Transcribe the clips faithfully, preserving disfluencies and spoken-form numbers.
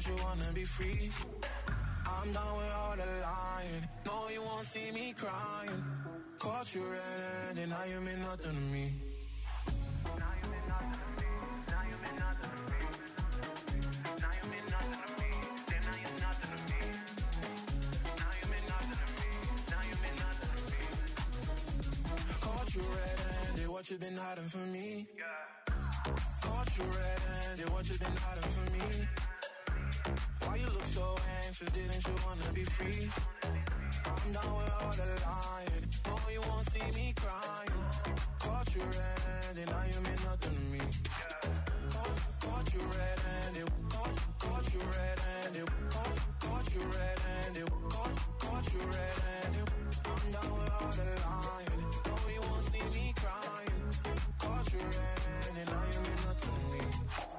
didn't you wanna be free? I'm done with all the lying. No, you won't see me crying. Caught you red-handed, now you mean nothing to me. Now you mean nothing to me. Now you mean nothing to me. Now you mean nothing to me. Then now you're nothing to me. Now you mean nothing to me. Now you mean nothing to me. Caught you red-handed, what you been hiding from me? Yeah. Caught you red-handed, what you been hiding from me? Why you look so anxious, didn't you wanna be free? I'm done with all the lying. No, you won't see me crying. Caught you red-handed, now you mean nothing to me. Caught, caught you red-handed, caught, caught you red-handed, caught, caught you red-handed, caught, caught you red-handed. I'm done with all the lying. No, you won't see me crying. Caught you red-handed, now you mean nothing to me.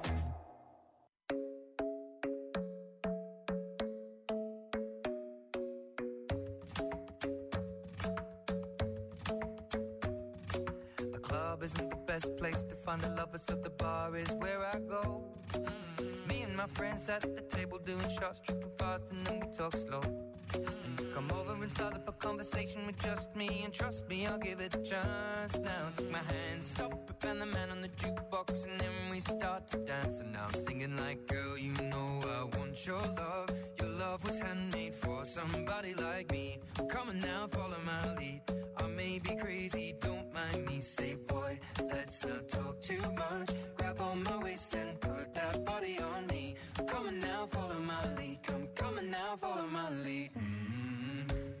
Isn't the best place to find the lovers, so the bar is where I go. Mm-hmm. Me and my friends at the table doing shots, tripping fast, and then we talk slow. Mm-hmm. And you come over and start up a conversation with just me, and trust me, I'll give it a chance. Now take my hand, stop it, and the man on the jukebox, and then we start to dance. And now I'm singing like, girl, you know I want your love. Your love was handmade for somebody like me. Come on now, follow my lead. I may be crazy, don't mind me. Say, boy, let's not talk too much. Grab on my waist and put that body on me. Come on now, follow my lead. Come, come on now, follow my lead. Mm-hmm.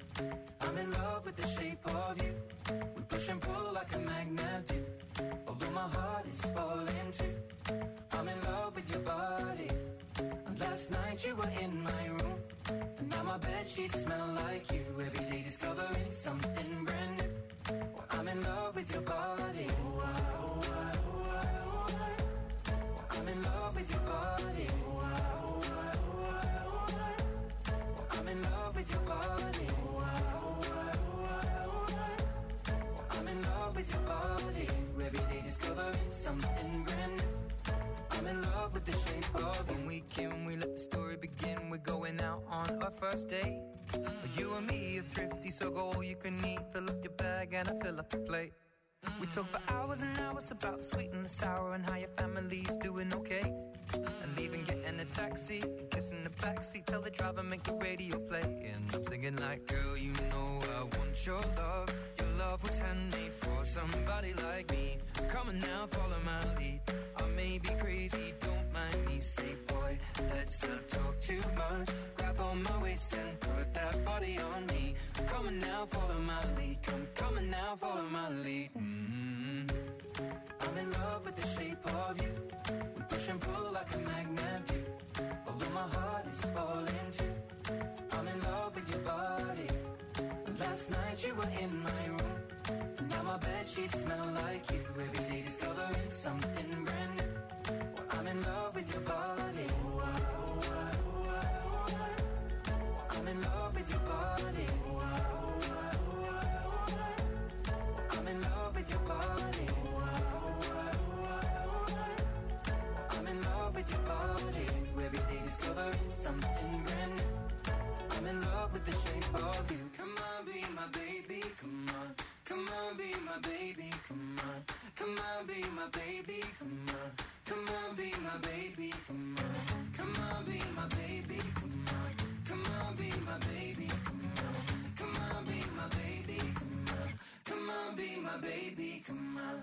I'm in love with the shape of you. We push and pull like a magnet do. Although my heart is falling too. I'm in love with your body. And last night you were in my room. And now my bedsheets smell like you. Every day discovering something brand new. Well, I'm in love with your body. Oh, I, oh, I, oh, I, oh, I. Well, I'm in love with your body. Oh, I, oh, I, oh, I, oh, I. Well, I'm in love with your body. Oh, I, oh, I, oh, I, oh, I. Well, I'm in love with your body. Every day discovering something brand new. I'm in love with the shape of you. When we came, we let the story begin. We're going out on our first date. Mm-hmm. You and me are thrifty, so go all you can eat. Fill up your bag and I fill up the plate. Mm-hmm. We talk for hours and hours about the sweet and the sour and how your family's doing okay. Mm-hmm. And leaving, getting a taxi, kissing the backseat, tell the driver make the radio play. And I'm singing like, girl, you know I want your love. Your love was handmade for somebody like me. Come on now, follow my lead. I may be crazy, don't mind me. Say, boy, let's not talk too much. Grab on my waist and put that body on me. Come on now, follow my lead. Come, come on now, follow my lead. Mm-hmm. I'm in love with the shape of you. We push and pull like a magnet do. Although my heart is falling too. I'm in love with your body. Last night you were in my room. And now my bedsheets smell like you. Every day discovering something brand new. Well, I'm in love with your body. Oh, I, oh, I, oh, I, oh, I. Well, I'm in love with your body. Oh, I, oh, I, oh, I, oh, I. Well, I'm in love with your body. Oh, I, oh, I, oh, I, oh, I. Well, I'm in love with your body. Every day discovering something brand new. I'm in love with the shape of you. Come on, be my baby, come on. Come on, be my baby, come on. Come on, be my baby, come on. Come on, be my baby, come on. Come on, be my baby, come on. Come on, be my baby, come on. Come on, be my baby, come on. Come on, be my baby, come on.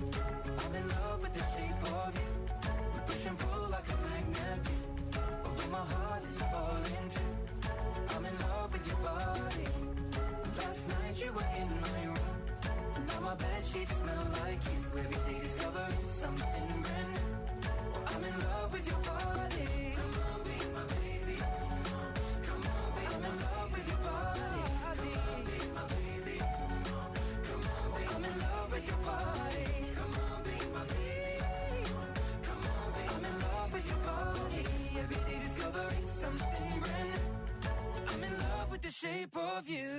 I'm in love with the shape of you. We push and pull like a magnet do. Although my heart is falling too. I'm in love with your body. Last night you were in my room. Now my bedsheets smell like you. Every day discovering something brand new. Well, I'm in love with your body. Come on, be my baby. Come on, come on, be I'm in love with your body. Come on, be my baby. Come on, come on, be I'm in love with your body. Come on, be my baby. Come on, be I'm in love with your body. Every day discovering something brand new. I'm in love with the shape of you.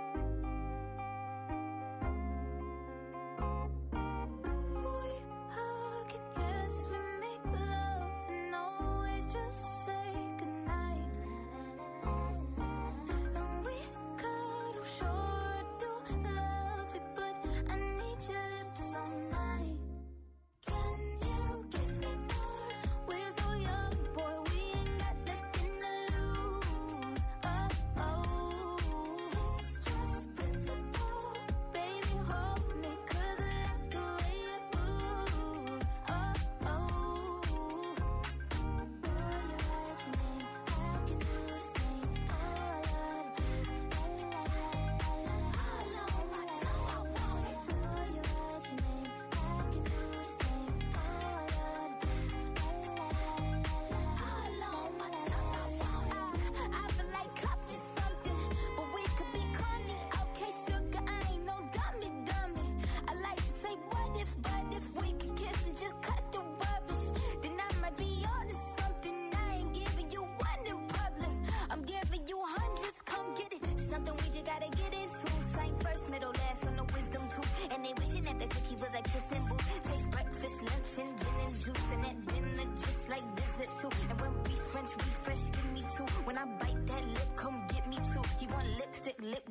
We are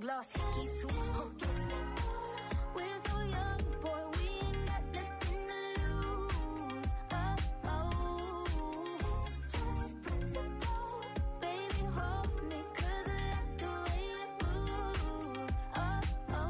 gloss, hickey suit, huh, kiss me. We're so young, boy, we ain't got nothing to lose. Oh, oh, it's just principle. Baby, hold me, cause I like the way you move. Oh, oh,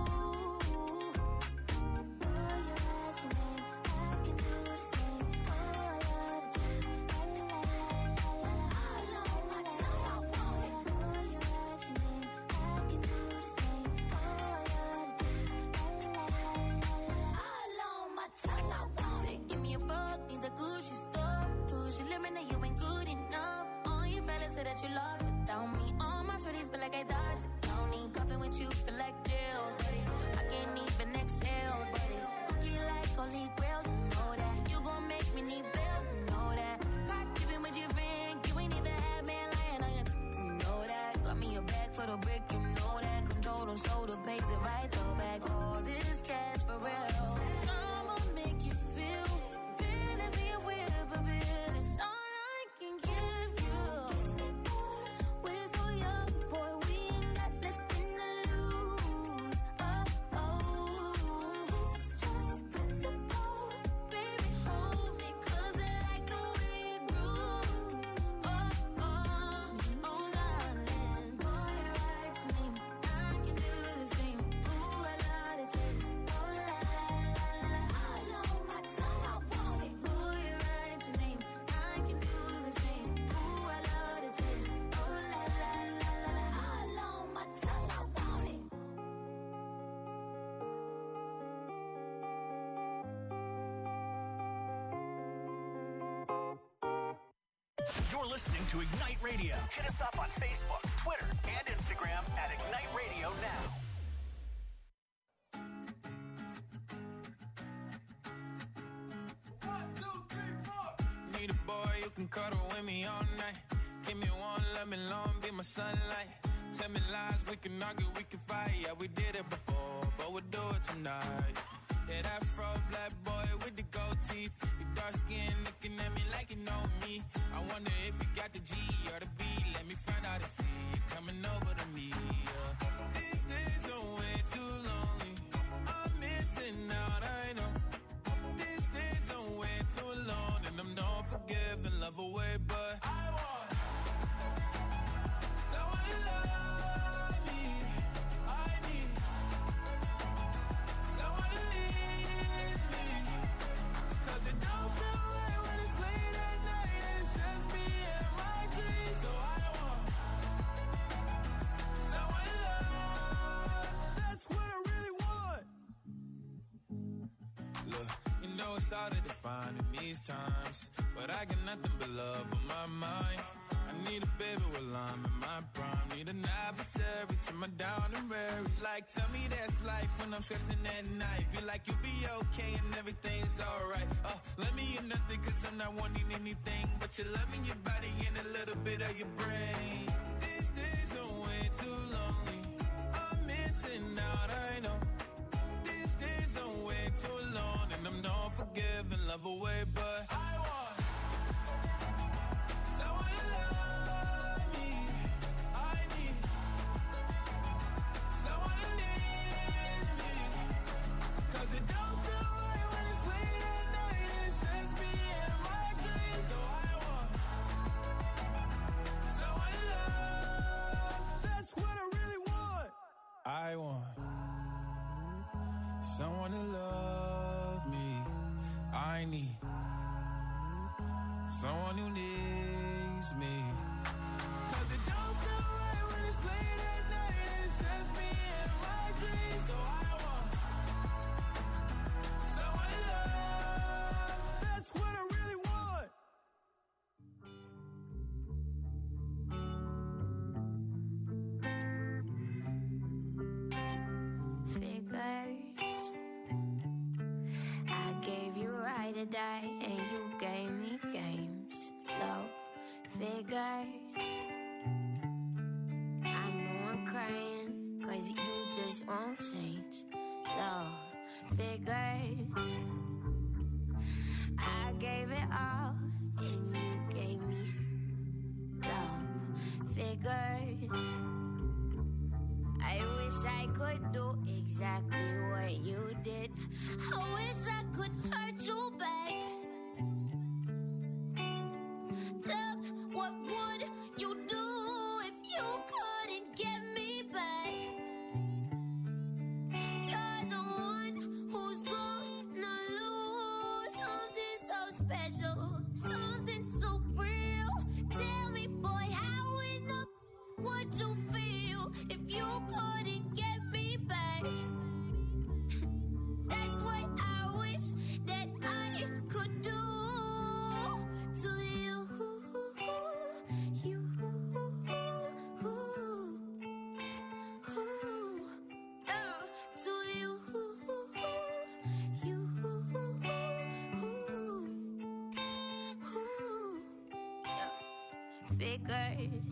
boy, you're at your name, I can do the same. Oh, I love the taste, la la la la la la. All on my tongue, I want it. Boy, you're at your name, I can do the same. Oh, I love the taste, la la la la la. All on my tongue, I want it. Give me a buck, need the Gucci store. Push your limit, now you ain't good enough. All your fellas say that you lost without me. All my shorties feel like I dodged the county. Coughing with you feel like jail, buddy. I can't even exhale, buddy. Cookie like holy grail, you know that. You gon' make me need bail, you know that. God giving with your friend, you ain't even had man lying on you, you know that. Got me a bag for the brick, you know that. Control them, so the pace it right, throw back all this cash for real. I'ma make you feel fantasy with a bill. It's all I can give you. We're so young, boy, we ain't got nothing to lose. Oh, oh, it's just principle. Baby, hold me, cause I like the way you groove. Oh, oh, oh, darling. Boy, you write your name, I can do the same. Ooh, I love the taste. Oh, la, la, la, la. All on my tongue, I want it. Boy, you write your name, I can do the same. Ooh, I love the taste. Oh, la, la, la, la, la. All on my tongue, I want it. You're listening to Ignite Radio. Hit us up on Facebook, Twitter, and Instagram at Ignite Radio Now. Need a boy you can cuddle with me all night. Give me one, let me long, be my sunlight. Tell me lies, we can argue, we can fight. Yeah, we did it before, but we'll do it tonight. Yeah, that fro black boy with the gold teeth. Your dark skin looking at me like you know me. I wonder if you got the G or the B. Let me find out and see you coming over to me. Yeah. These days are way too lonely. I'm missing out, I know. These days are way too long, and I'm not forgiving, love away, but I want someone to love me. I need someone to leave me, cause it don't feel right when it's late at night and it's just me and my dreams. So I want someone to love. That's what I really want. Look, you know it's hard to define in these times, but I got nothing but love on my mind. I need a baby while I'm in my prime. Need an adversary to my down and weary. Like, tell me that's life when I'm stressing at night. Be like, you'll be okay and everything's alright. Uh, let me in nothing cause I'm not wanting anything but your love and your body and a little bit of your brain. These days are way too lonely. I'm missing out, I know. These days are way too long, and I'm not forgiving, love away, but I want someone to love me. I need someone to leave me, cause it don't feel right when it's late at night and it's just me and my dreams. So I want someone to love. That's what I really want. I want someone to love me. I need someone who needs me, cause it don't feel right when it's late at night and it's just me and my dreams. So I want someone to love. That's what I really want. Figures. I gave you right to die and you gave me games. Love figures. I know I'm crying cause you just won't change. Love figures. I gave it all and you gave me love figures. I wish I could do exactly what you did. I wish I could hurt you back. Love, what would you do if you couldn't get me back? You're the one who's gonna lose something so special, something so real. Tell me, boy, how in the would you feel if you couldn't get me back? That's what I wish that I could do to you. You. Oh, to you. You. Yeah. Figures.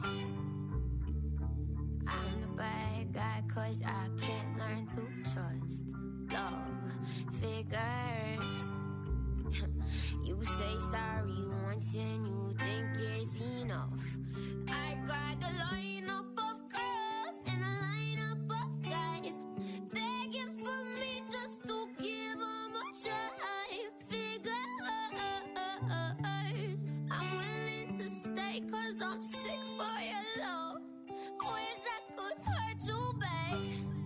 I'm the bad guy, cause I can't learn to trust. Love figures. You say sorry once and you think it's enough. I got a lineup of girls and a lineup of guys begging for me just to give them a try. Figures. I'm willing to stay cause I'm sick for your love. Wish I could hurt you back.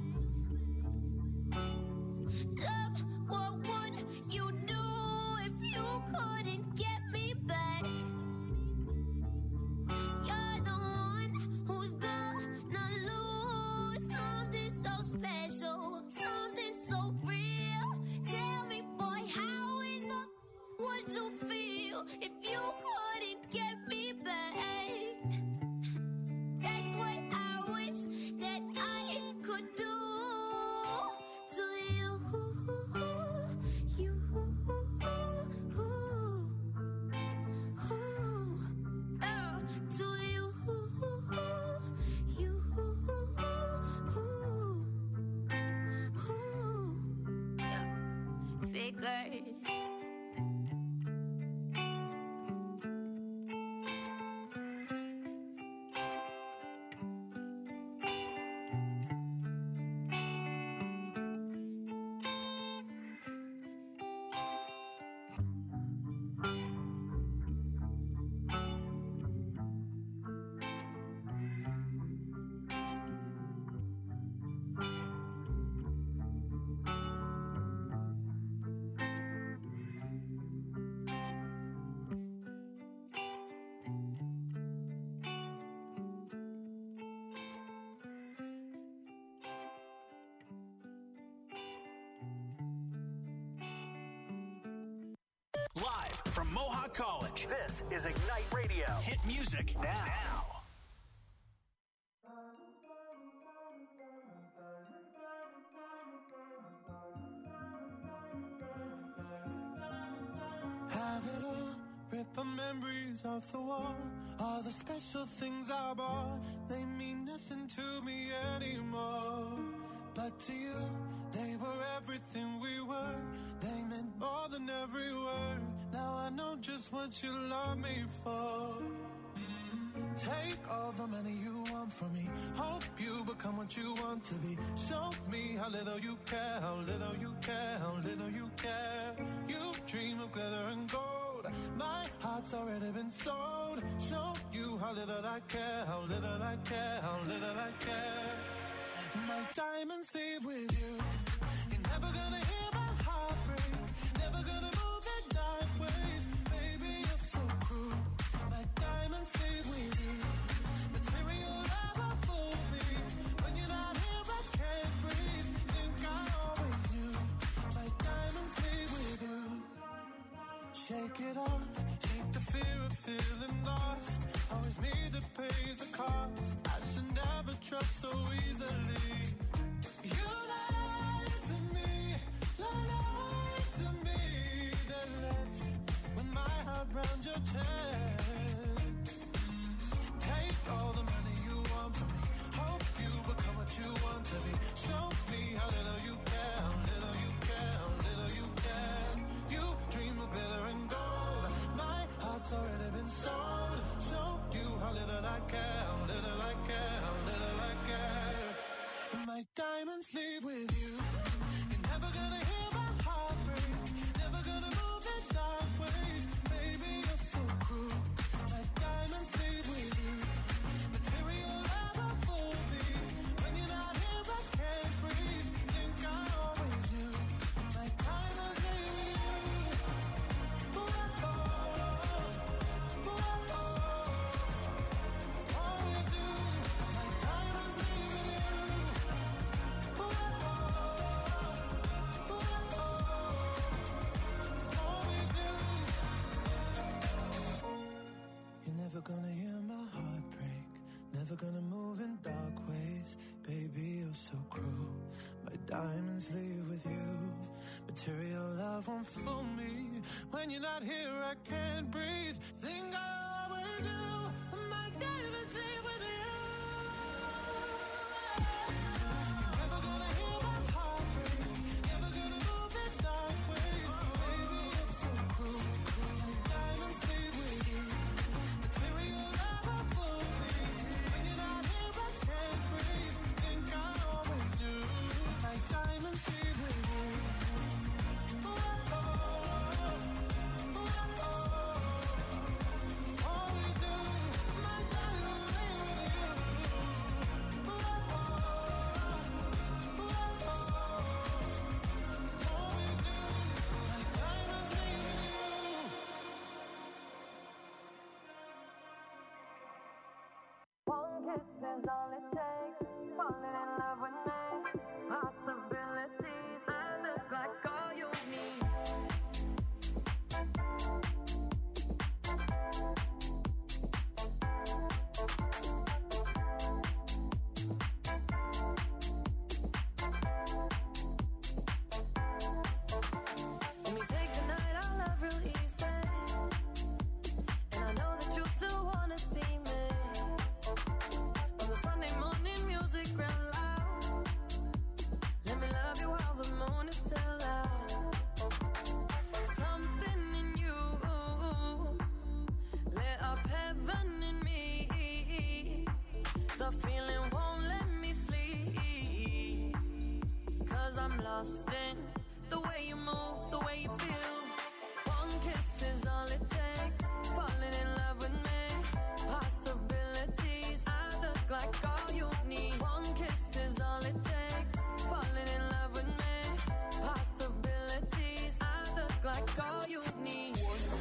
Love, what would you do if you couldn't get me back? You're the one who's gonna lose something so special, something so real. Tell me, boy, how in the would you feel if you couldn't get me back? That's what I wish that I could do to you. You. Oh, to you. You. Yeah. Figures. Live from Mohawk College, this is Ignite Radio. Hit music now. Have it all, rip our memories off the wall. All the special things I bought, they mean nothing to me anymore. But to you, they were everything we were. They meant more than every word. Now I know just what you love me for. Mm. Take all the money you want from me. Hope you become what you want to be. Show me how little you care, how little you care, how little you care. You dream of glitter and gold. My heart's already been sold. Show you how little I care, how little I care, how little I care. My diamonds leave with you. You're never gonna hear my heart break. Never gonna move in dark ways. Baby, you're so cruel. My diamonds leave with you. Material never fooled me. When you're not here, I can't breathe. Think I always knew. My diamonds leave with you. Shake it off. Shake the fear of feeling lost. Always me that pays the cost. I should never trust so easily. You lied to me, lied to me. Then left with my heart round your chest. Take all the money you want from me. Hope you become what you want to be. Show me how little you care, how little you care, how little you care. You dream of glitter and gold. My heart's already been sold. Show you how little I care, how little I care, how little I care. My diamonds don't fool me. When you're not here, I can't breathe. Think I always do. My diamonds leave with you. You're never gonna hear my heart break. Never gonna move in dark ways. Baby, you're so cruel. My diamonds leave with you. Material never fooled me. When you're not here, I can't breathe. Think I always do. My diamonds leave with you. One kiss is all it takes. Falling in love with me. Possibilities. I look like all you need. Let me take the night, I love real easy. And I know that you still wanna see me. On the Sunday morning, music real loud. Let me love you while the moon is still out. Something in you lit up heaven in me. The feeling won't let me sleep. Cause I'm lost in the way you move, the way you feel. One kiss is all it takes. Falling in love with me. Possibilities. I look like all you need. One kiss is all it takes. Falling in love with me. Possibilities. I look like all you need.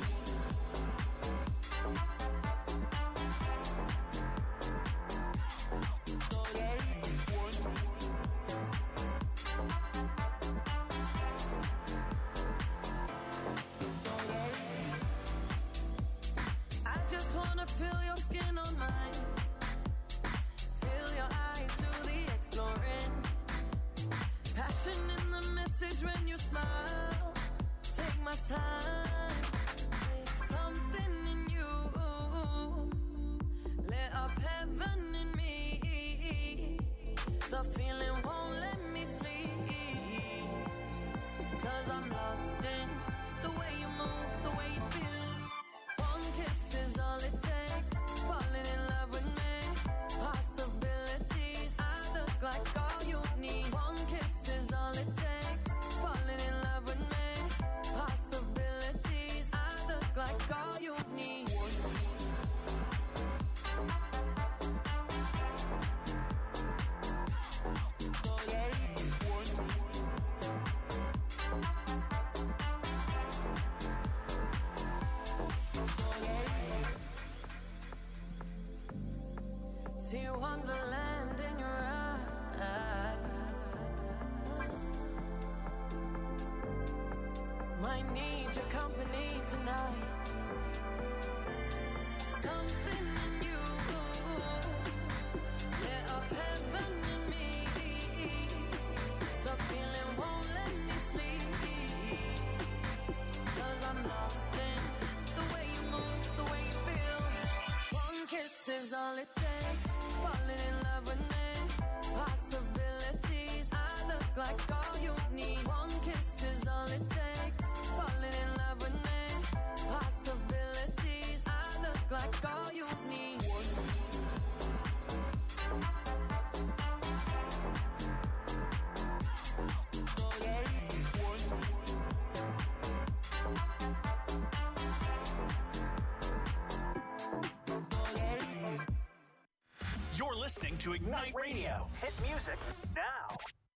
I just wanna feel your skin on mine. Feel your eyes do the exploring. Passion in the message when you smile. Take my time. Something in you lit up heaven in me. The feeling won't let me sleep. Cause I'm lost in the way you move, the way you feel. One kiss is all it takes. Falling in love with me. Possibilities. I look like all you need. One kiss is all it takes. Falling in love with me. Possibilities. I look like all you need. See wonderland in your eyes. Might need your company tonight. Something in you lit up heaven in me. The feeling won't let me sleep. Cause I'm lost in the way you move, the way you feel. One kiss is all it takes. Falling in love with me. Possibilities. I look like all you need. One kiss is all it takes. Falling in love with me. Possibilities. I look like all you need. You're listening to Ignite Radio. Hit music now.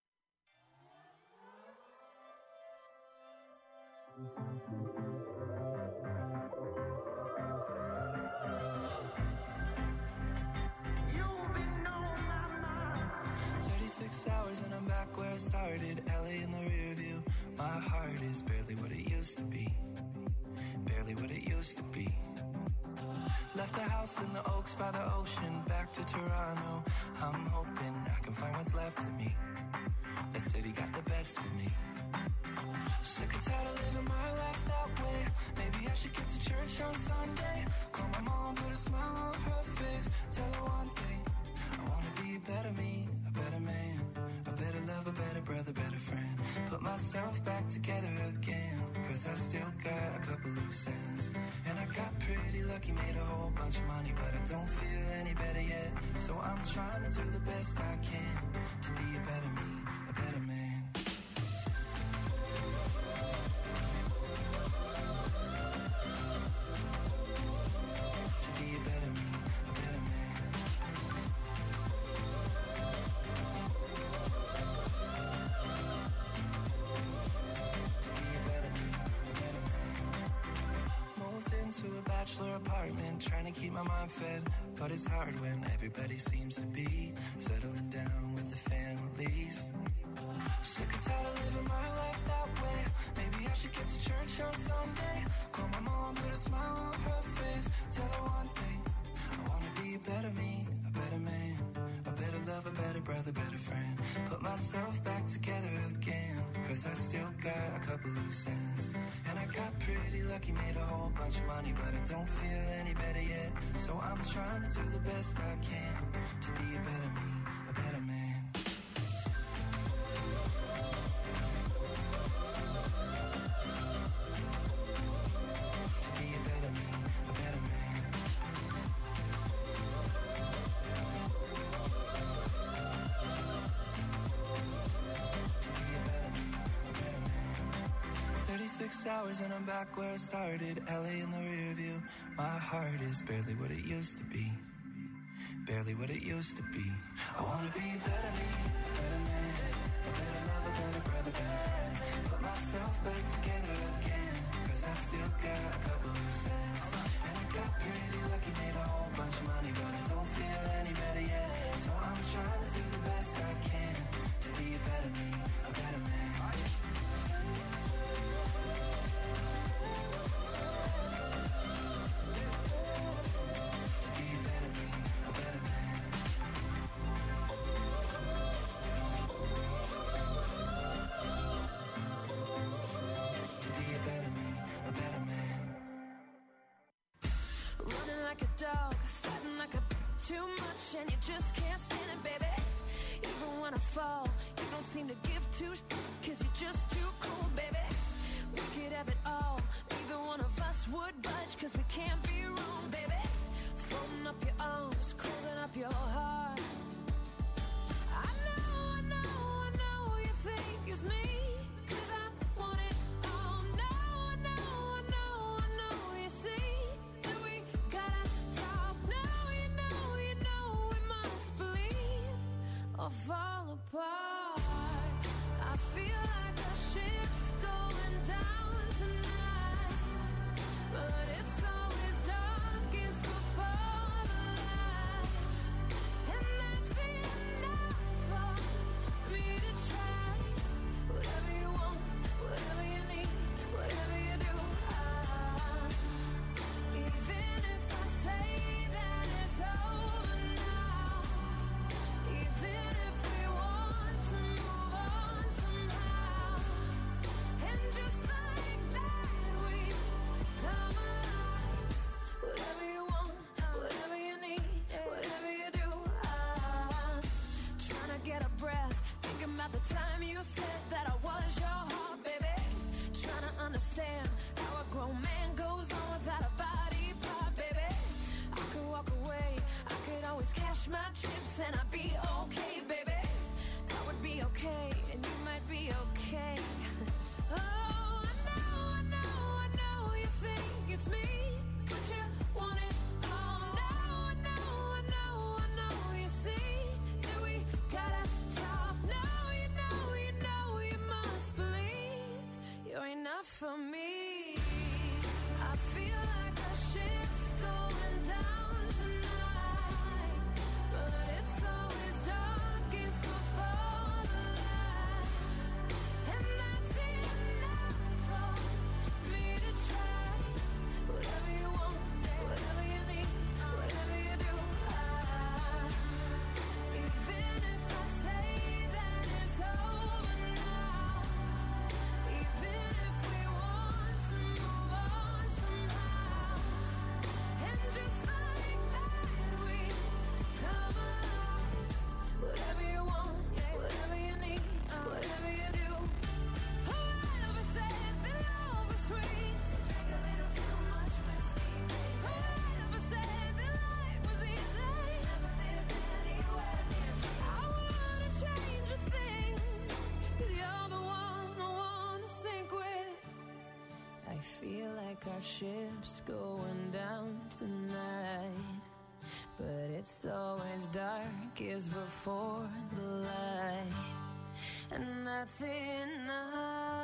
thirty-six hours and I'm back where I started. L A in the rear view. My heart is barely what it used to be. Barely what it used to be. Left the house in the Oaks by the ocean. Back to Toronto. I'm hoping I can find what's left of me. That city got the best of me. Sick and tired of living my life that way. Maybe I should get to church on Sunday. Call my mom, put a smile on her face. Tell her one thing, I wanna be a better me, a better man, a better lover, better brother, better friend. Put myself back together again, cause I still got a couple loose ends. And I got pretty lucky, made a whole bunch of money, but I don't feel any better yet. So I'm trying to do the best I can to be a better me, a better man. To a bachelor apartment, trying to keep my mind fed, but it's hard when everybody seems to be settling down with the families. Sick and tired of living my life that way. Maybe I should get to church on Sunday. Call my mom, put a smile on her face. Tell her one thing, I wanna be a better me, a better man, a better lover, better brother, better friend. Put myself back together again, cause I still got a couple loose ends. And I got pretty lucky, made a whole bunch of money, but I don't feel any better yet. So I'm trying to do the best I can to be a better me, a better man. To be a better me, a better man. thirty-six hours and I'm back where I started. L A in the rear view. My heart is barely what it used to be. Barely what it used to be. I wanna be a better me, a better man, a better lover, better brother, better friend. Put myself back together again, cause I still got a couple loose ends. And I got pretty lucky, made a whole bunch of money, but I don't feel any better yet. So I'm trying to do the best I can to be a better me, a better man. Like a dog, fighting like a too much, and you just can't stand it, baby. Even when I fall, you don't seem to give two sh- cause you're just too cool, baby. We could have it all, neither one of us would budge, cause we can't be wrong, baby. Folding up your arms, closing up your heart. I know, I know, I know you think it's me, cause I want it all. No, I know, I know, I know you see that we gotta talk. No, you know, you know we must believe or fall apart. I feel like the ship's going down tonight, but it's always darkest before the light, and that's enough for me to try. Whatever you want, whatever you need, whatever you do, I, even if I say that it's over now, even if we want to move on somehow, and just like that we come alive. Whatever you want, whatever you need, whatever you do, I'm trying to get a breath, thinking about the time you said that I was your heart, baby. Trying to understand how a grown man goes on without a body part, baby. I could walk away, I could always cash my chips and I'd be okay, baby. I would be okay, and you might be okay. Oh, I know, I know, I know you think it's me, but you want it all. No, I know, I know, I know you see that we gotta talk. No, you know, you know you must believe you're enough for me. I feel like the ship's going down tonight, but it's always darkest before the light, and that's enough for me to try. Whatever you want, whatever you need, whatever you do, I, even if I say that it's over now, even ship's going down tonight, but it's always darkest before the light, and that's enough.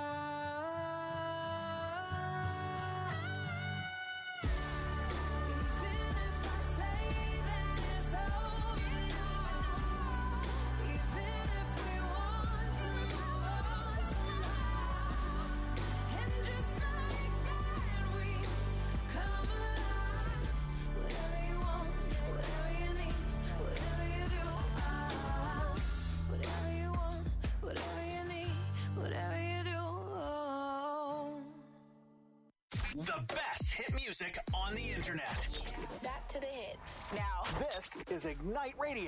The best hit music on the internet. Back to the hits. Now, this is Ignite Radio.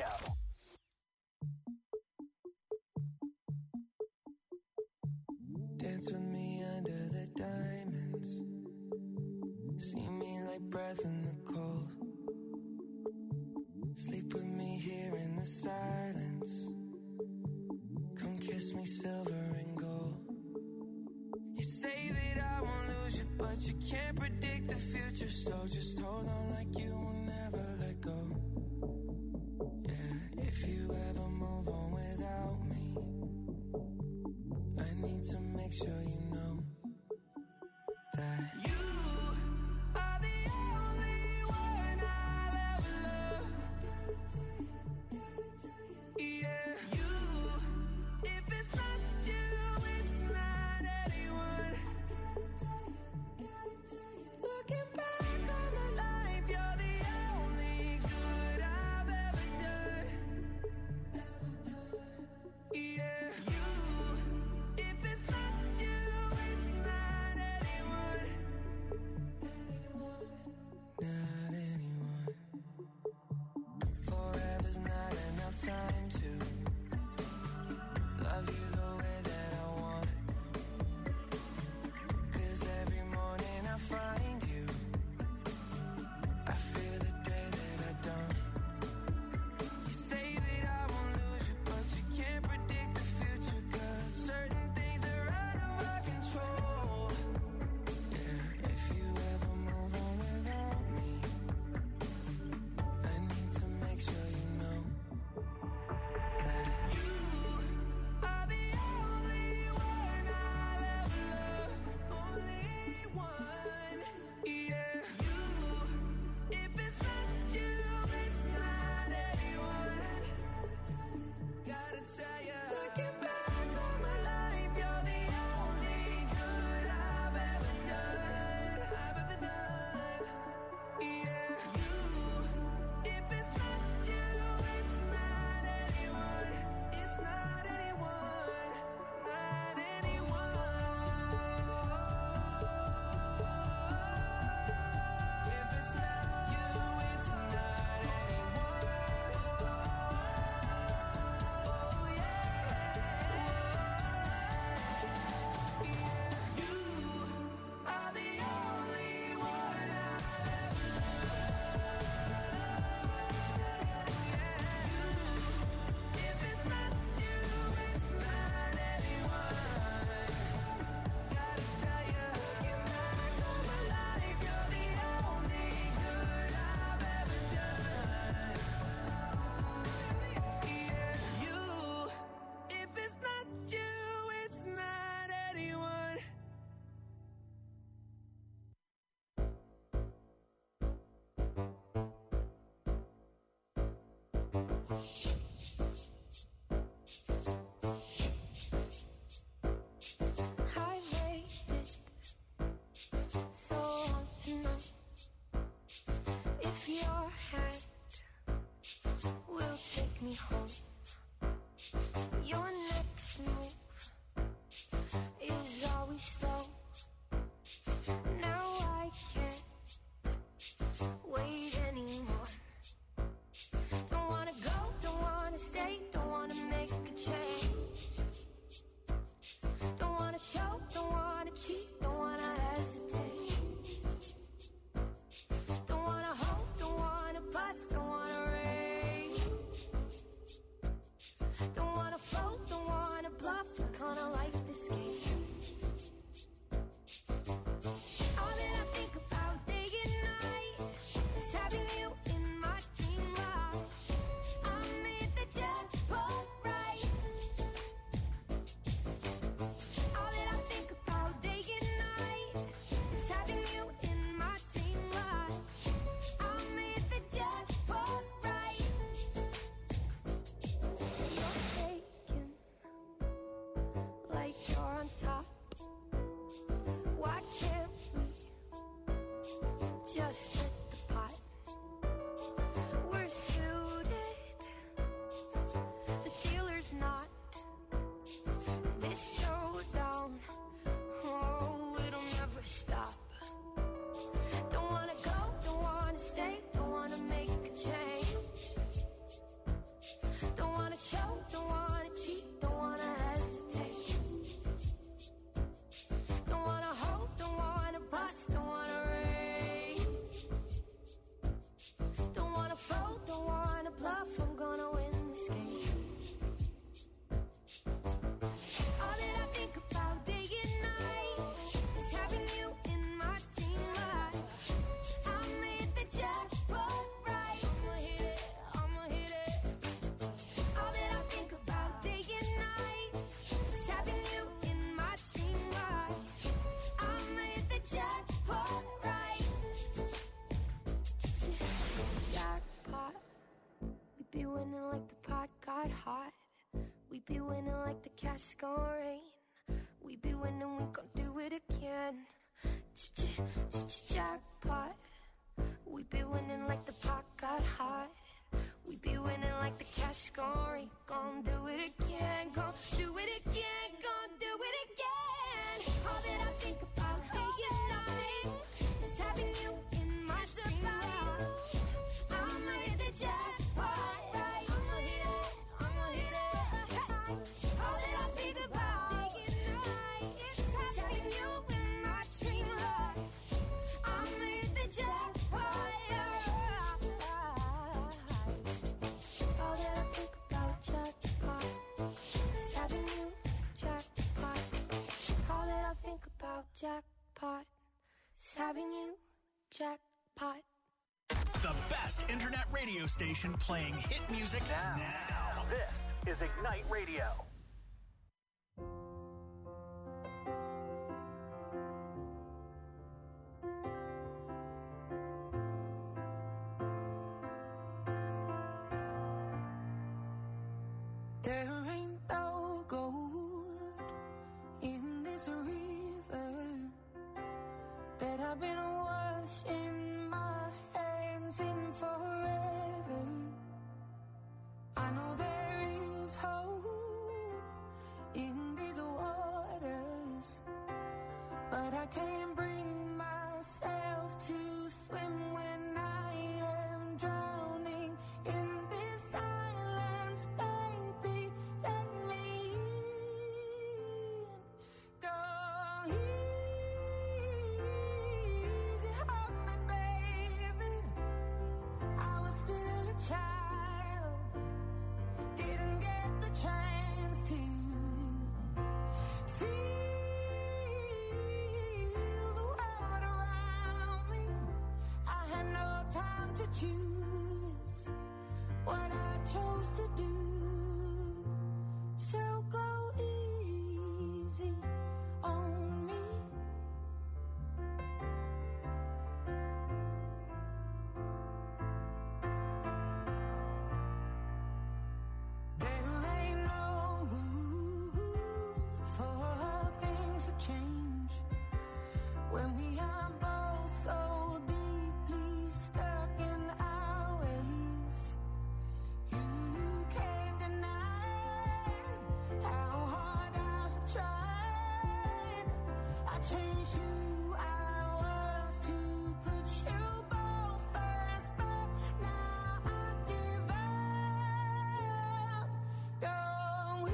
Dance with me under the diamonds. See me like breath in the cold. Sleep with me here in the silence. Come kiss me silver and gold. You say that I won't lose you, but you can't predict the future. So just hold on like you will never let go. Yeah, if you ever move on without me, I need to make sure you know that you are the only one I'll ever love. Yeah, you, if it's not you, it's not anyone. Looking back on my life, you're the only good I've ever done. Yeah, you, if it's not you, it's not anyone. Not anyone. Forever's not enough time to love you the way that I want. 'Cause every morning I find you, I feel the day that I don't. You say that I won't lose you, but you can't predict the future. 'Cause certain things are out of our control. Yeah, if you ever move on without me, I need to make sure you know that you are the only one I'll ever love. Only one. Yeah, you, if it's not you, it's not anyone. Gotta tell ya, looking back on my life, you're the only good I've ever done. I've ever done. Yeah, you, if it's not you, it's not anyone. It's not anyone. Not anyone. If it's not you, it's not anyone. Oh yeah. Yeah, you are the only one I'll ever love. Yeah, if it's not you, it's not anyone. Gotta tell ya, looking back on my life, you're the only good I've ever done. Yeah, you, if it's not you, it's not anyone. I made it so hard to know if your hand will take me home. Your next move is always slow. Now I can't wait anymore. Don't wanna go, don't wanna stay, don't wanna make a change. Don't wanna show, don't wanna cheat, don't wanna hesitate. Don't wanna hope, don't wanna bust, don't wanna raise. Don't wanna float, don't cash gon' rain. We be winning, we gon' do it again. Jackpot. We be winning like the pot got hot. We be winning like the cash gon' rain. Gon' do it again, gon' do it again, gon' do it again. All that I think about day and night is having you in my survival. I'ma hit the jackpot, right? I'ma hit it, I'ma hit it. Hey. All that I think about day and night is having you in my dream life. I'ma hit the jackpot, yeah. All that I think about jackpot is having you jackpot. All that I think about jackpot is having you jackpot. The best internet radio station playing hit music now. now. This is Ignite Radio. There ain't no gold in this river that I've been washing my hands in forever. I know there is hope in these waters, but I can't bring myself to swim when I am drowning in this silence. Baby, let me in. Go easy on me, baby. I was still a child, didn't get the chance to feel the world around me. I had no time to choose what I chose to do. So go easy on me. There ain't no room for things to change when we are both so deeply stuck in our ways. You can't deny how hard I've tried. I changed who I was to put you both first, but now I give up. Go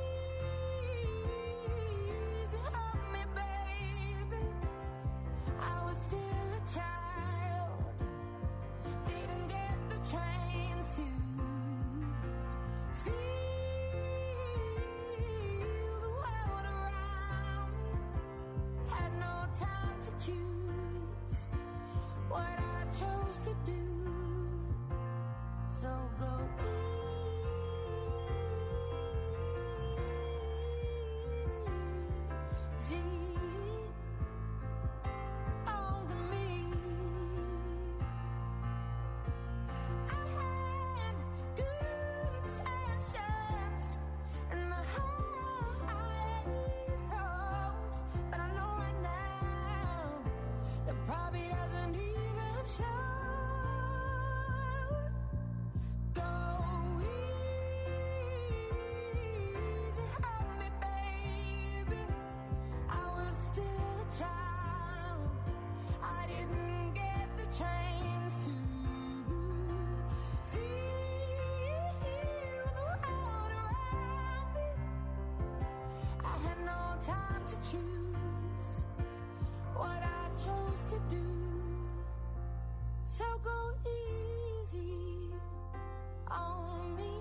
easy on me, baby. I was still a child, didn't get the chance to feel the world around me. Had no time to choose what I chose to do. So go easy on me. I had good intentions and the highest hopes, but I know right now that probably doesn't even show. Go easy on me, baby. I was still a child, I didn't get the chance to feel the world around me. I had no time to choose what I chose to do. So go easy on me.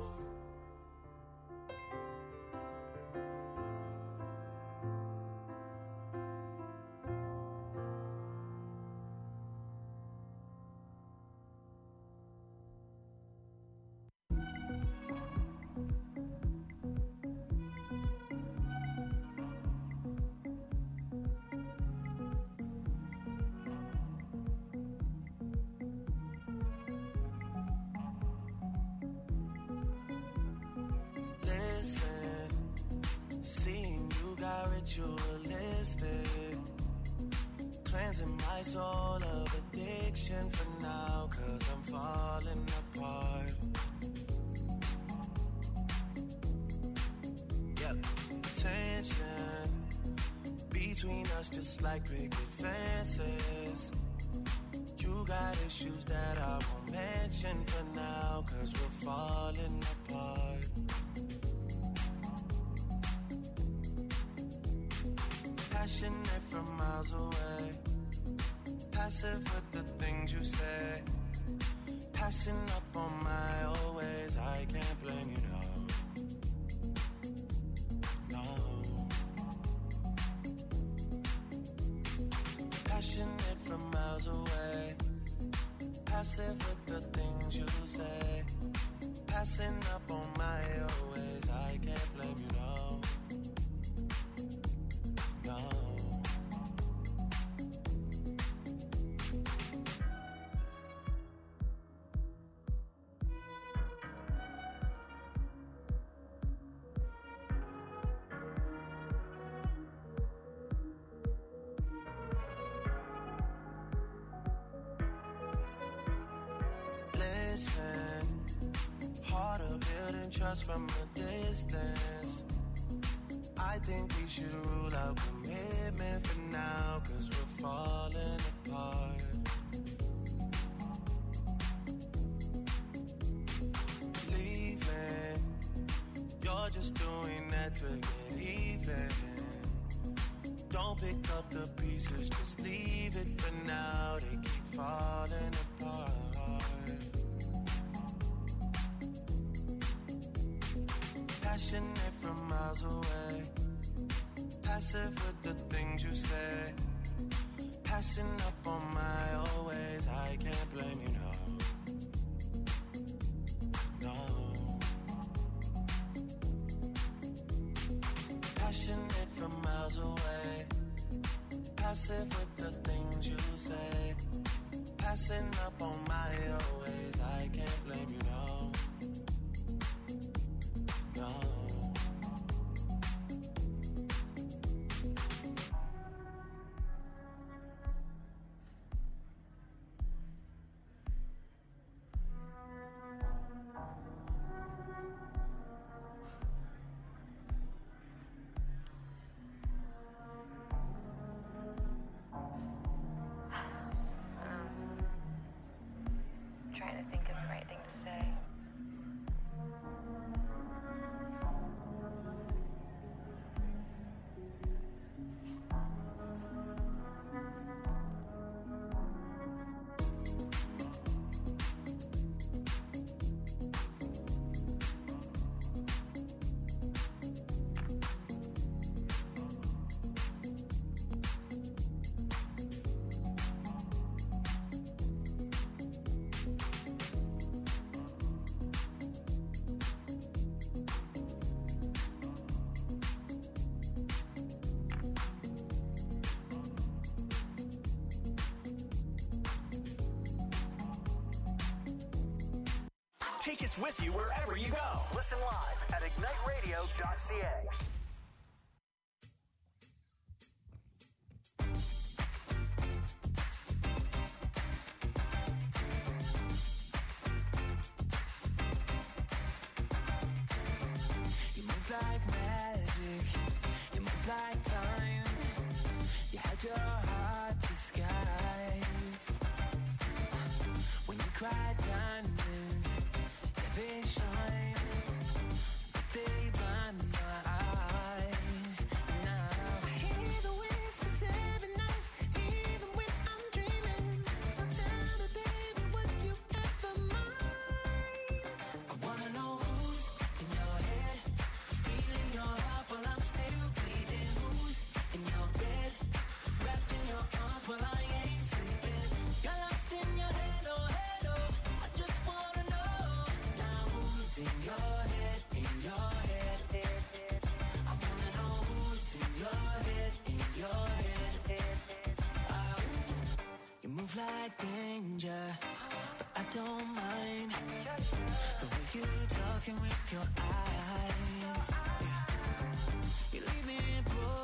got ritualistic, cleansing my soul of addiction for now, cause I'm falling apart. Yep, tension between us just like picket fences. You got issues that I won't mention for now, cause we're falling apart. Passionate from miles away, passive with the things you say, passing up on my old ways. I can't blame you, no, no. Passionate from miles away, passive with the things you say, passing up on my old ways. I can't blame you, no, no. Trust from a distance. I think we should rule out commitment for now, cause we're falling apart. Leaving, you're just doing that to get even. Don't pick up the pieces, just leave it for now. They keep falling apart. Passionate from miles away, passive with the things you say, passing up on my old ways. I can't blame you, no, no. Passionate from miles away, passive with the things you say, passing up on my old ways. I can't blame you, no, no. Trying to think of the right thing to say. Take us with you wherever you go. Listen live at ignite radio dot c a. You move like magic, you move like time. You had your heart disguised. When you cried diamonds, they shine, but they blind my eyes. Now I hear the whispers every night, even when I'm dreaming. Now tell me, baby, would you ever mind? I wanna know who's in your head, stealing your heart while I'm still bleeding. Who's in your bed, wrapped in your arms while I ain't sleeping. Got lost in your head, oh head, oh. I just wanna know. In your head, in your head, I wanna know who's in your head, in your head. Ah, you move like danger, but I don't mind the way you talking with your eyes. Yeah. You leave me broken.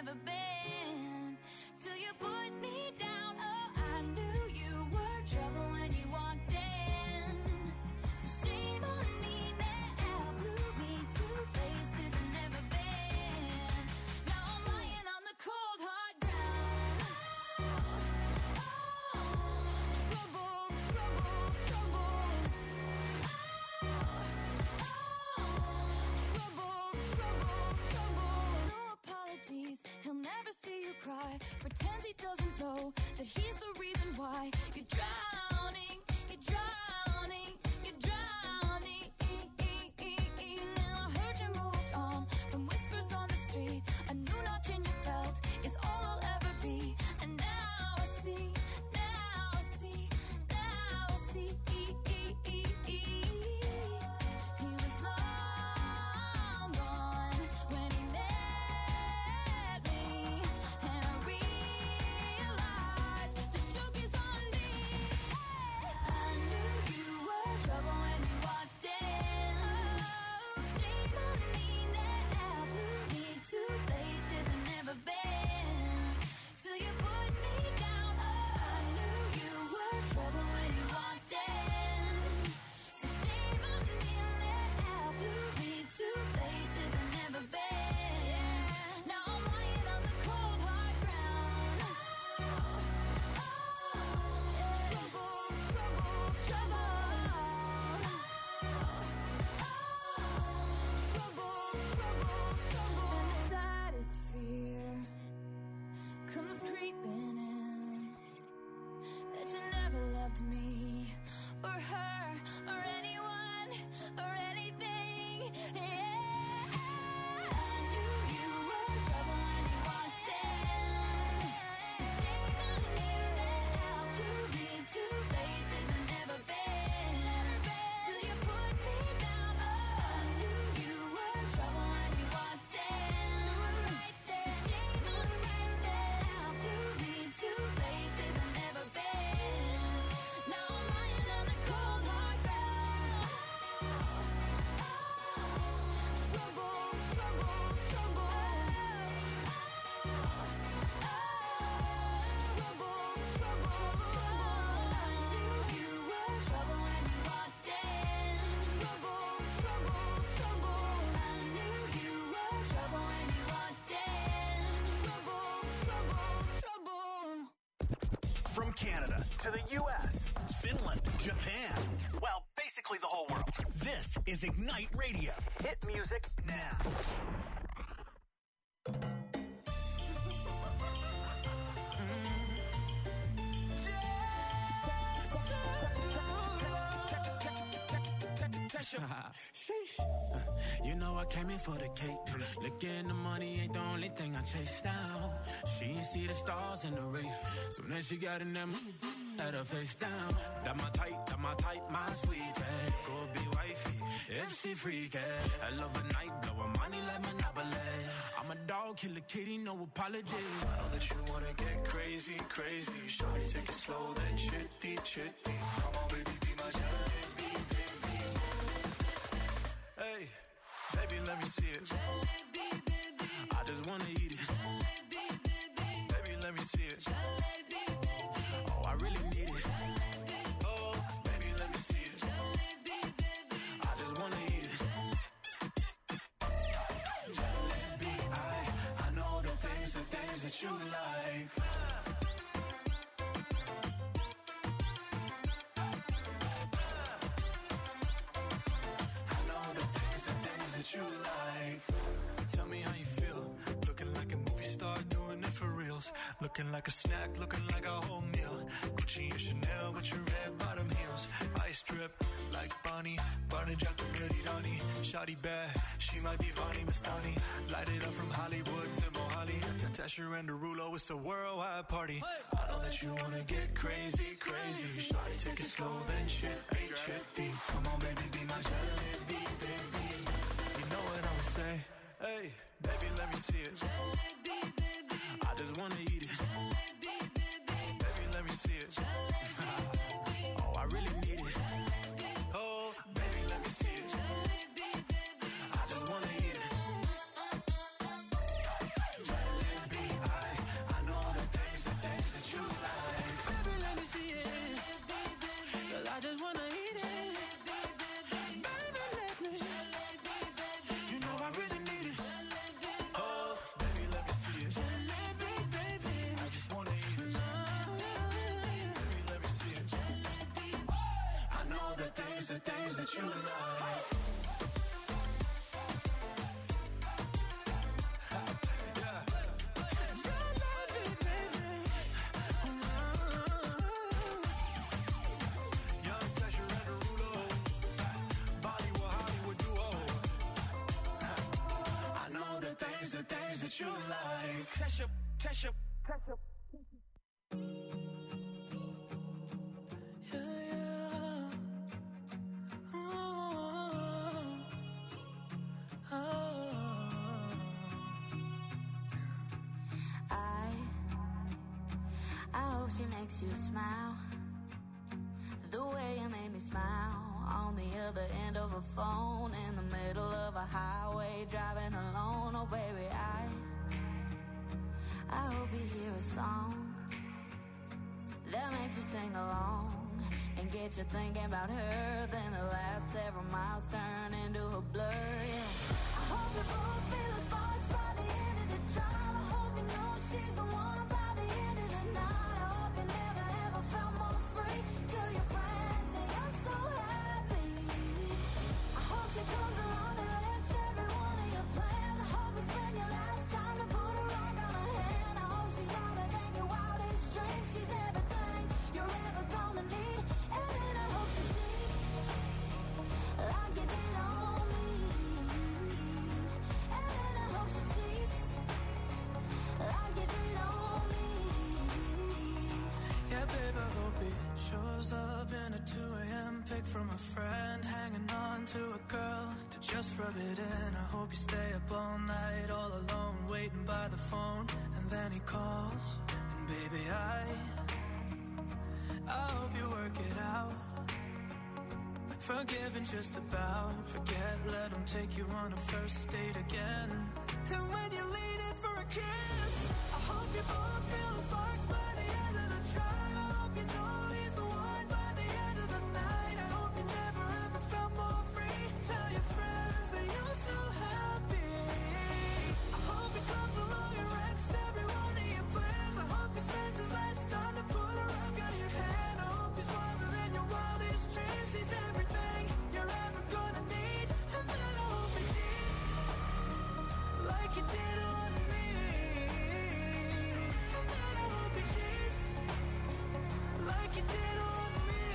never been. Till you put me down, oh, I knew you were trouble when you walked in. So shame on me now, blew me to places I've never been. Now I'm lying on the cold hard ground. Oh, oh, trouble, trouble, trouble. He'll never see you cry. Pretends he doesn't know that he's the reason why you're drowning, you're drowning, you're drowning. Now I heard you moved on from whispers on the street. A new notch in your belt is all I'll ever be. And now I see, now I see, now I see. He was long gone when he met me, and I realized the joke is on me. I knew you were trouble when you walked in. So shame on me now, blew me to places I've never been. Till you put me down, oh, I knew you were trouble when you walked in. So shame on me now, blew me to places I've never been. Now I'm lying on the cold hard ground. Trouble, trouble, trouble. Trouble, trouble, trouble. And the saddest fear comes creeping in, that you never loved me or her or anyone or anything. Yeah, I knew you were trouble when you walked in. So shame on me now, blew me to places I've never been. Till you put me down, oh, I knew you were trouble when you walked in. Right there, shame on me now, blew me to places I've never been. Now I'm lying on the cold hard ground. Trouble, trouble, trouble. Trouble, trouble, trouble. I knew you were trouble when you walked in. Trouble, trouble, trouble. I knew you were trouble when you walked in. Trouble, trouble, trouble. From Canada to the U S, Finland, Japan. Well, basically the whole world. This is Ignite Radio. Hit music now. Sheesh. Uh, You know I came in for the cake. Looking the money ain't the only thing I chase down. She ain't see the stars in the race. Soon as she got in them, had her face down. That my type, that my type, my sweetie. Go be wifey, if she freaky. I love a night, blow her money like Monopoly. I'm a dog, kill a kitty, no apology. I know that you wanna get crazy, crazy. Shawty, take it slow, then chitty, chitty. Come on, baby, be my jalebi, baby. Hey, baby, let me see it. Jalebi, baby. I just wanna eat it. Jalebi, baby. Baby, let me see it. Jalebi, baby. Oh, I really need it. Jalebi, Oh, baby, let me see it. jalebi, baby. I just wanna eat it. Jalebi, I, I know the things, the things that you like. I know the things, the things that you like. Tell me how you feel. Looking like a movie star, doing it for reals. Looking like a snack, looking like a whole meal. Gucci and Chanel with your red bottom heels. Ice drip like Bonnie, Barney Jack the Rani. Shawty bad, she my divani Mastani. Light it up from Hollywood to Mohali. Tasha and Derulo, it's a worldwide party. I know that you wanna get crazy, crazy. Shawty, take it slow, then chitty, chitty. Come on, baby, be my jalebi, baby. You know what I'ma say? Hey, baby, let me see it. Jalebi, baby. I just wanna eat it. Jalebi, baby. Baby, let me see it. Jalebi, baby. Oh, I really need it. Jalebi, Oh, baby, let me see it. jalebi, baby. I just wanna eat it. Jalebi, the things, the things that you like. The things that you like. Tesha, Tesha, Tesha. Yeah, yeah. Oh, oh. I, I hope she makes you smile. The way you made me smile. On the other end of a phone, in the middle of a highway, driving alone. Oh baby, I I hope you hear a song that makes you sing along and get you thinking about her. Then the last several miles turn into a blur. Yeah. I hope you both feel the sparks by the end of the drive. I hope you know she's the one by the end of the night. I hope you never ever felt more free. Tell your friends that you're so happy. I hope she comes along and wrecks every one of your plans. I hope you spend your last time to put a rock on her hand. I hope she's wilder than your wildest dreams. She's everything you're ever gonna need. And then I hope she cheats like you did on me. And then I hope she cheats like you did on me. Yeah, babe, I hope he shows up in a two a.m. pic from a friend, hanging on to a girl to just rub it in. I hope you stay up all night, all alone, waiting by the phone, and then he calls, and baby, I I hope you work it out. Forgiving just about, forget, let him take you on a first date again. And when you lean in for a kiss, I hope you both feel the sparks by the end of the drive. I hope you know he's the one by the end of the night. I hope you never ever felt more free. Tell your friends that you're so happy. I hope he comes along and wrecks every one of your plans. I hope he spends his last time to put a rock on your hand. I hope he's wilder than your wildest dreams. He's everything you're ever gonna need. And then I hope he cheats like you did on me. And then I hope he cheats like you did on me.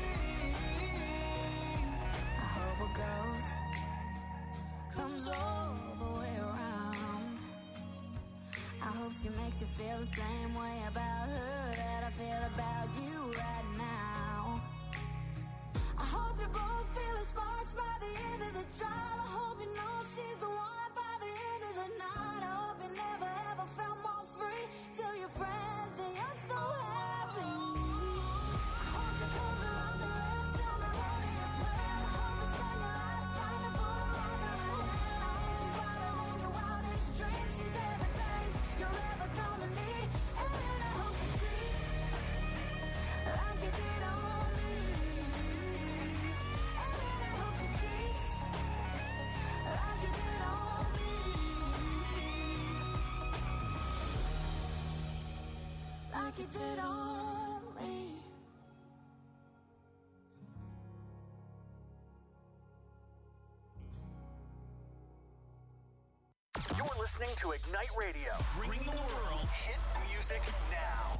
I hope it goes, comes all the way around. I hope she makes you feel the same way about her that I feel about you right now. I hope you both feel the sparks by the end of the drive. I hope you know she's the one by the end of the night. I hope you never ever felt more free. Tell your friends that you're so happy. I hope she comes along and wrecks every one of your plans. I hope you spend your last time to put a rock on her hand. I hope she's wilder than your wildest dreams. She's everything you're ever gonna need. And then I hope she treats like you did on me. And then I hope she treats like you did on me. Like you did on me. You're listening to Ignite Radio, bringing the world hit music now.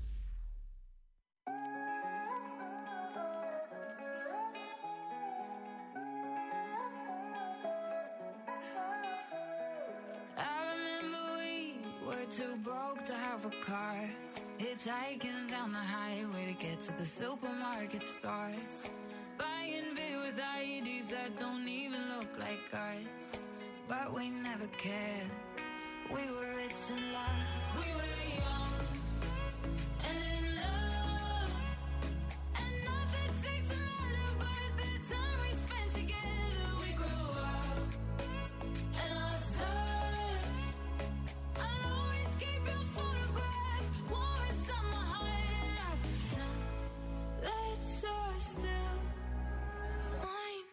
I remember we were too broke to have a car, hitchhiking down the highway to get to the supermarket store, buying beer with I Ds that don't even look like ours. But we never cared. We were rich in love. We were young and in love, and nothing seemed to matter but the time we spent together. We grew up and lost touch. I'll always keep your photograph warm inside my heart, and I pretend that you're still mine.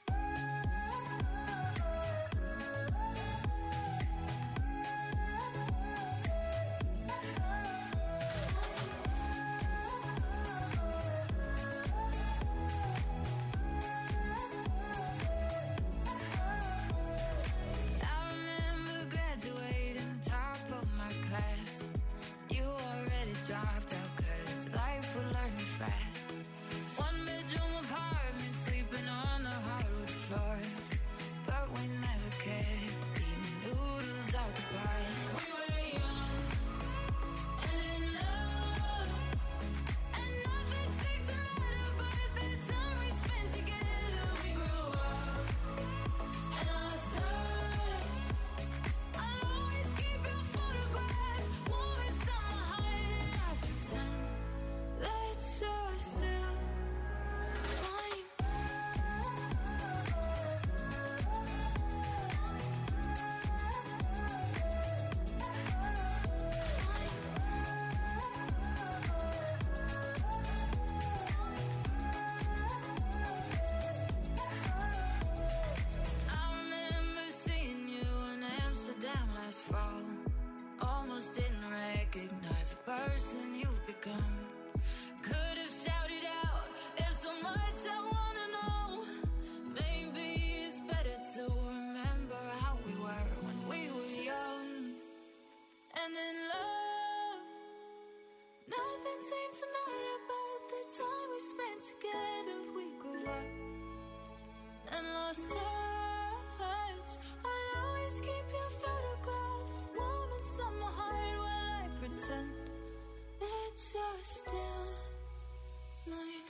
dropped out, cause life would learn me fast. One bedroom apartment, sleeping on the hardwood floor. But we never cared, eating noodles out the bar. We were young and in love, and nothing seemed to matter but the time we spent together. We grew up and lost touch. I'll always keep your photograph warm inside my heart, and I pretend that you're still mine. I remember seeing you in Amsterdam last fall. Almost didn't recognize the person you've become. Could have shouted out, there's so much I wanna know. Maybe it's better to remember how we were when we were young and in love. Nothing seemed to matter but the time we spent together. We grew up and lost touch. I'll always keep your photograph warm inside my heart while I pretend that you're still mine.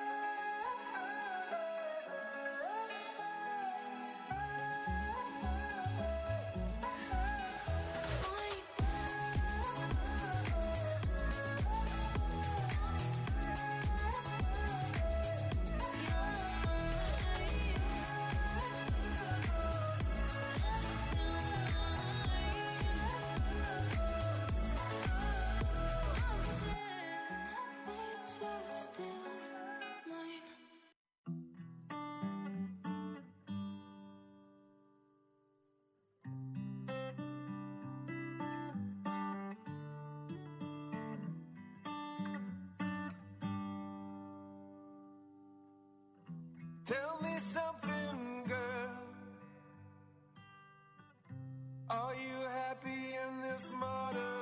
That you're still mine. Tell me something, girl. Are you happy in this modern